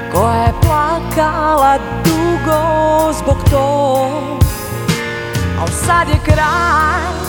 koja je plakala dugo zbog tog, al sad je kraj.